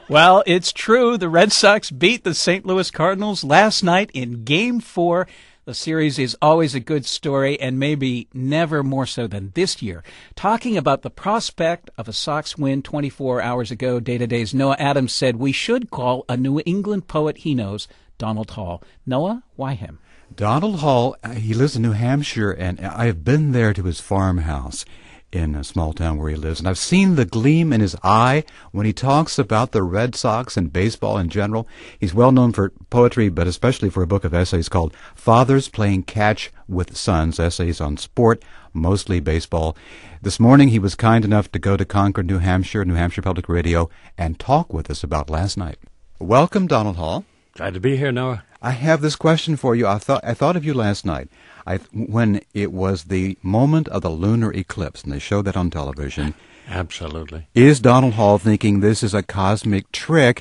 Well, it's true. The Red Sox beat the St. Louis Cardinals last night in Game 4. The series is always a good story, and maybe never more so than this year. Talking about the prospect of a Sox win 24 hours ago, Day-to-Day's Noah Adams said we should call a New England poet he knows, Donald Hall. Noah, why him? Donald Hall, he lives in New Hampshire, and I have been there to his farmhouse in a small town where he lives, and I've seen the gleam in his eye when he talks about the Red Sox and baseball in general. He's well known for poetry, but especially for a book of essays called Fathers Playing Catch with Sons, essays on sport, mostly baseball. This morning he was kind enough to go to Concord, New Hampshire Public Radio, and talk with us about last night. Welcome, Donald Hall. Glad to be here, Noah. I have this question for you. I thought of you last night. When it was the moment of the lunar eclipse, and they showed that on television. Absolutely. Is Donald Hall thinking this is a cosmic trick,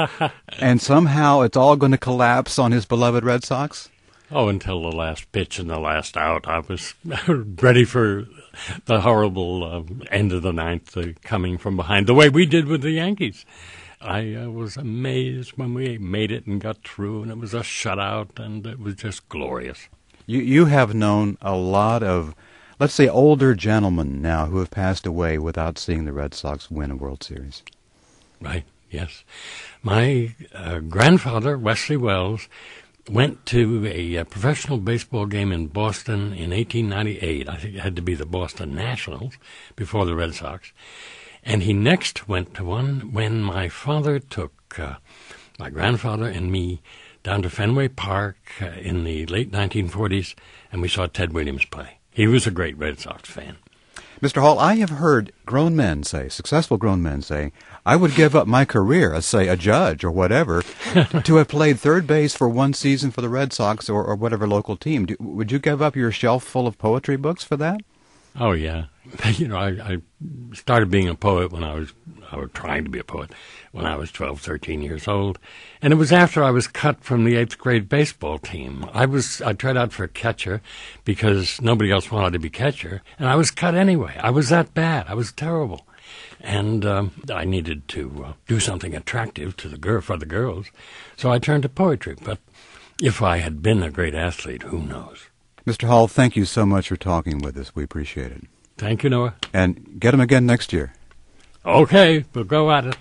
and somehow it's all going to collapse on his beloved Red Sox? Oh, until the last pitch and the last out, I was ready for the horrible end of the ninth coming from behind, the way we did with the Yankees. I was amazed when we made it and got through, and it was a shutout, and it was just glorious. You have known a lot of, let's say, older gentlemen now who have passed away without seeing the Red Sox win a World Series. Right, yes. My grandfather, Wesley Wells, went to a professional baseball game in Boston in 1898. I think it had to be the Boston Nationals before the Red Sox. And he next went to one when my father took my grandfather and me down to Fenway Park in the late 1940s, and we saw Ted Williams play. He was a great Red Sox fan. Mr. Hall, I have heard grown men say, successful grown men say, I would give up my career as, say, a judge or whatever, to have played third base for one season for the Red Sox or whatever local team. Would you give up your shelf full of poetry books for that? Oh, yeah. You know, I started being a poet when I was trying to be a poet when I was 12, 13 years old. And it was after I was cut from the 8th grade baseball team. I tried out for catcher because nobody else wanted to be catcher, and I was cut anyway. I was that bad. I was terrible. And I needed to do something attractive for the girls, so I turned to poetry. But if I had been a great athlete, who knows? Mr. Hall, thank you so much for talking with us. We appreciate it. Thank you, Noah. And get him again next year. Okay, we'll go at it.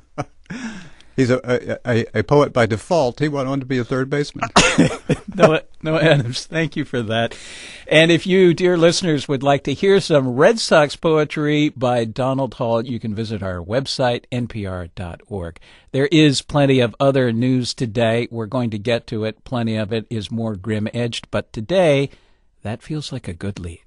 He's a poet by default. He went on to be a third baseman. Noah Adams, thank you for that. And if you, dear listeners, would like to hear some Red Sox poetry by Donald Hall, you can visit our website, npr.org. There is plenty of other news today. We're going to get to it. Plenty of it is more grim-edged. But today, that feels like a good lead.